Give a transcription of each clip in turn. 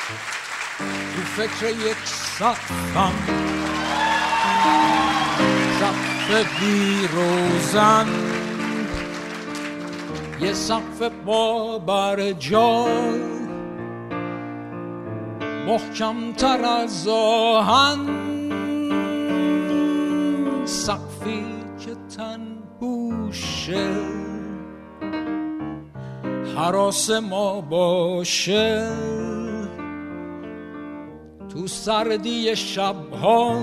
تو فکر یک سقفم، سقف بی روزن، یه سقف با برجا، محکم تر از آهن، سقفی که تنبوشه هراس ما باشه، تو سردی شبها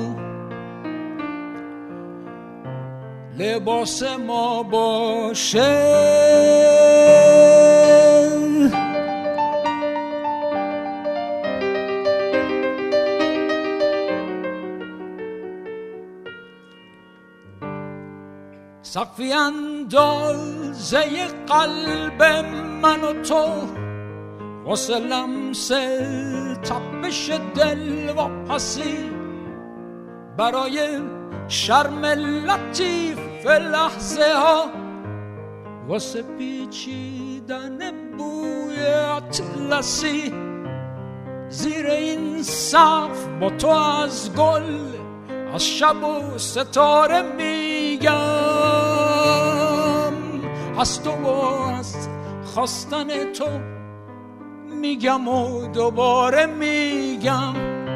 لباس ما باشه. سقفی اندازه قلب من و تو، واسه لمس تپش دل واپسی، برای شرم لطیف لحظه ها، واسه پیچیدن بوی اطلسی، زیر این سقف با تو از گل، از شب و ستاره میگم، از تو و از خواستن تو میگم و دوباره میگم،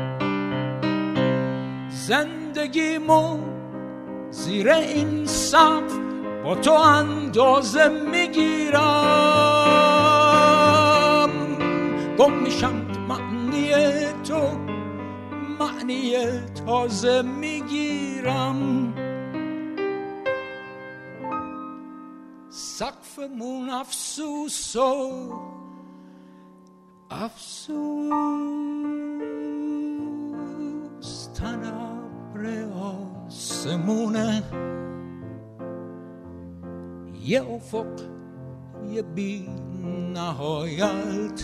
زندگیمو زیر این سقف با تو اندازه میگیرم، گم میشم معنی تو، معنی تازه میگیرم. سقفمون افسوس و افسوس، تن ابر آسمونه، یه افق یه بی نهایت،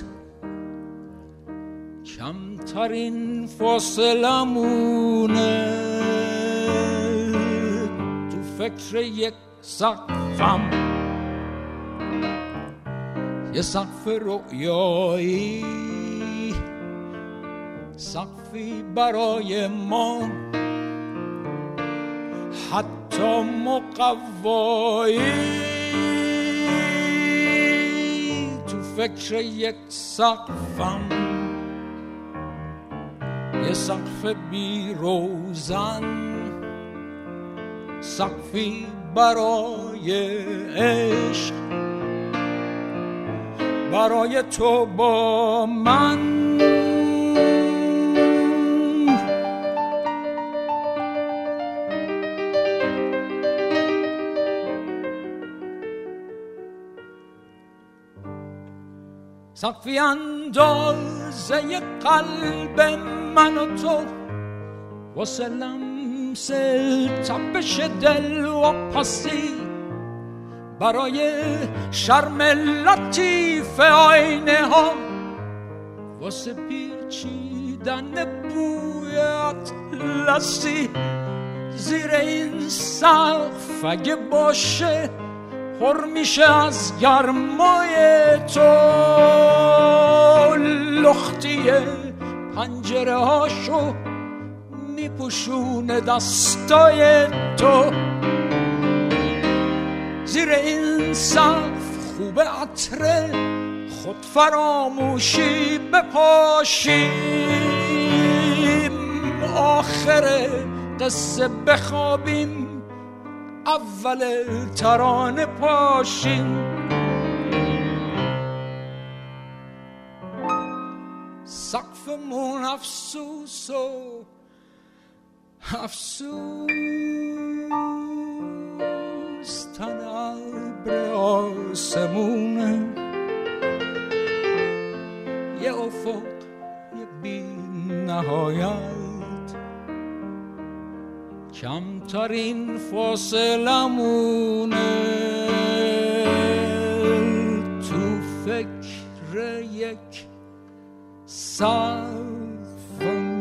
کمترین فاصلمونه، تو فکر یک سقفم، یه سقف رؤیایی، سقفی برای ما حتی مقوایی، تو فکر یک سقفم، یه سقف بی روزن، سقفی برای عشق، برای تو با من. سقفی اندازه قلب من و تو، واسه لمس تپش دل و پسی، برای شرم لطیف آینه ها، واسه پیچیدن بوی اطلسی، زیر این سقف اگه باشه پر میشه از گرمای تو، لختی پنجره هاشو میپوشونه دستای تو، زیر این سقف خوب عطره خود فراموشی بپاشیم، آخر قصه بخوابیم، اول ترانه پاشیم. سقفمون افسوس و افسوس، تن ابر آسمونه، یه افق یه بی نهایت، کمترین فاصلمونه، تو فکر یک سقفم.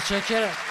متشکرم.